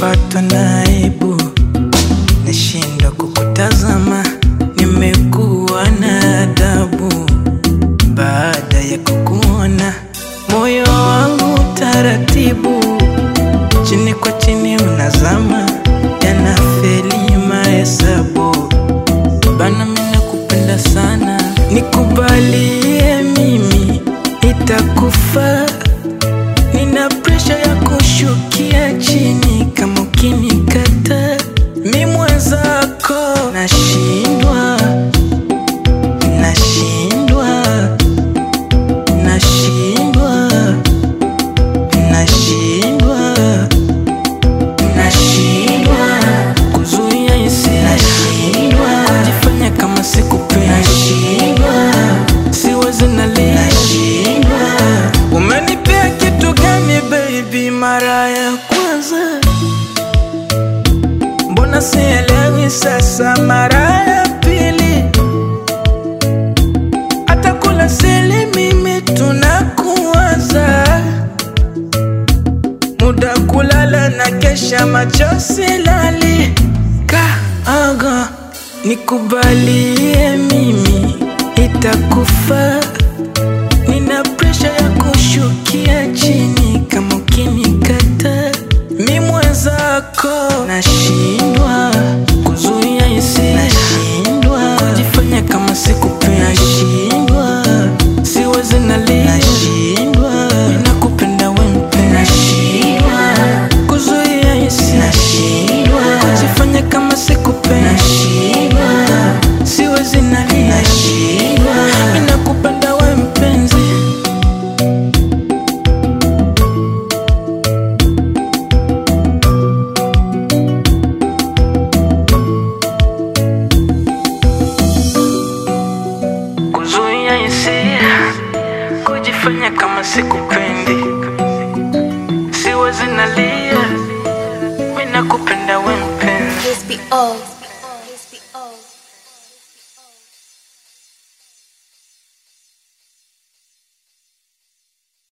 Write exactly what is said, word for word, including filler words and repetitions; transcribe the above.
Nishapatwa na aibu, nashindwa kukutazama. Nimekuwa na adabu baada ya kukuona. Moyo wangu taratibu, chini kwa chini unazama. Yanafeli mahesabu, bana mimi nakupenda sana. Nikubalie mimi, itakufa. Nina pressure ya kushukia chini kama ukinikata. Mimi mwenzako nashindwa, nashindwa, nashindwa, nashindwa, nashindwa kuzuia hisia, nashindwa kujifanya kama sikupendi, nashindwa siwezi nalia, nashindwa. Umenipea kitu gani baby mara ya kwanza? Mbona sielewi sasa mara ya pili? Hata kula sili mimi tunakuwaza. Muda kulala na kesha macho silali. Kaaga nikubalie mimi, itakufa. Nina pressure ya kushukia chini kama ukinikata. Mimi mwenzako nashindwa kuzuia hisia, nashindwa kujifanya kama sikupendi, nashindwa siwezi nalia, nashindwa mimi nakupenda wewe mpenzi, nashindwa kuzuia hisia, nashindwa kujifanya kama sikupendi, nashindwa siwezi nalia, nashindwa mimi nakupenda wewe mpenzi. Kuzuia hisia, kujifanya kama sikupendi, siwezi nalia, mimi nakupenda wewe mpenzi. Crispy O.